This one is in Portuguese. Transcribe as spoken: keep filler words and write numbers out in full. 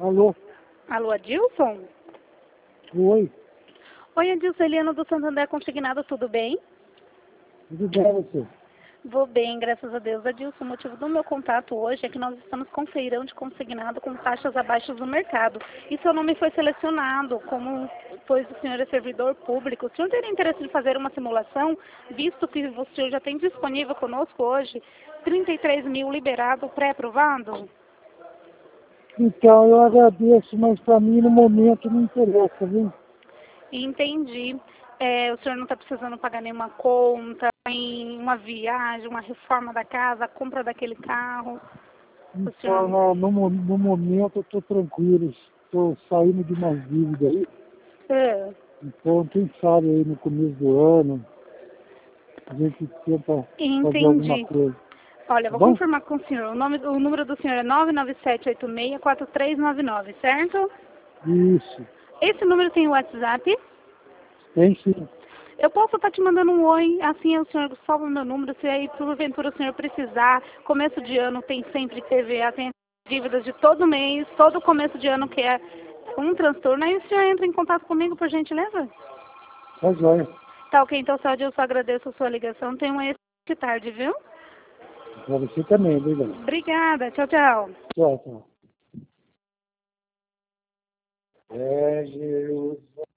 Alô? Alô, Adilson? Oi, Oi, Adilson, Eliana do Santander Consignado, tudo bem? tudo bem você? Vou bem, graças a Deus. Adilson, o motivo do meu contato hoje é que nós estamos com feirão de consignado com taxas abaixo do mercado. E seu nome foi selecionado, como pois o senhor é servidor público. O senhor teria interesse em fazer uma simulação, visto que o senhor já tem disponível conosco hoje trinta e três mil liberado, pré-aprovado? Então, eu agradeço, mas para mim no momento não interessa, viu? Entendi. É, o senhor não está precisando pagar nenhuma conta, em uma viagem, uma reforma da casa, a compra daquele carro. O Então, senhor... no, no, mo- no momento eu estou tranquilo, estou saindo de umas dívidas aí. É, Então, quem sabe aí no começo do ano, a gente tenta fazer alguma entendi. coisa. Olha, Tá vou bom? confirmar com o senhor. O, nome, o número do senhor é nove nove sete oito seis quatro três nove nove, certo? Isso. Esse número tem o WhatsApp. Tem sim. Eu posso estar te mandando um oi, assim o senhor salva o meu número, se aí porventura o senhor precisar. Começo de ano tem sempre T V A, tem dívidas de todo mês, todo começo de ano que é um transtorno. Aí o senhor entra em contato comigo, por gentileza? Tá joia. Tá ok, então, Saúde, eu só agradeço a sua ligação. Tenha uma excelente tarde, viu? Para você também, obrigado. Obrigada, tchau, tchau. Tchau, tchau. É, Jesus.